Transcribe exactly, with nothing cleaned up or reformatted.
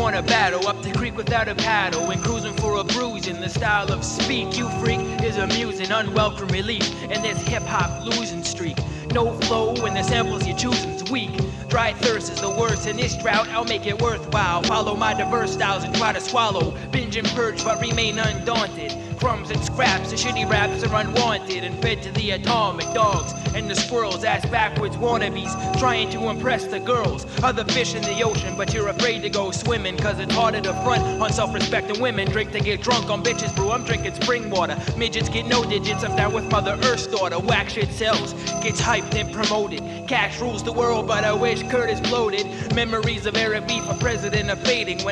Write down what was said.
wanna battle up the creek without a paddle and cruising for a bruise in the style of speak. You freak is amusing, unwelcome relief in this hip-hop losing streak. No flow and the samples you're choosing's weak. Dry thirst is the worst in this drought. I'll make it worthwhile. Follow my diverse styles and try to swallow. Binge and purge but remain undaunted. Crumbs and scraps, the shitty raps are unwanted and fed to the atomic dogs and the squirrels, ass backwards wannabes trying to impress the girls. Other fish in the ocean, but you're afraid to go swimming, cause it's harder to front on self-respecting women. Drink to get drunk on bitches, brew, I'm drinking spring water. Midgets get no digits, I'm down with Mother Earth's daughter. Whack shit sells, gets hyped and promoted. Cash rules the world, but I wish Curtis bloated. Memories of Eric B for president are fading. When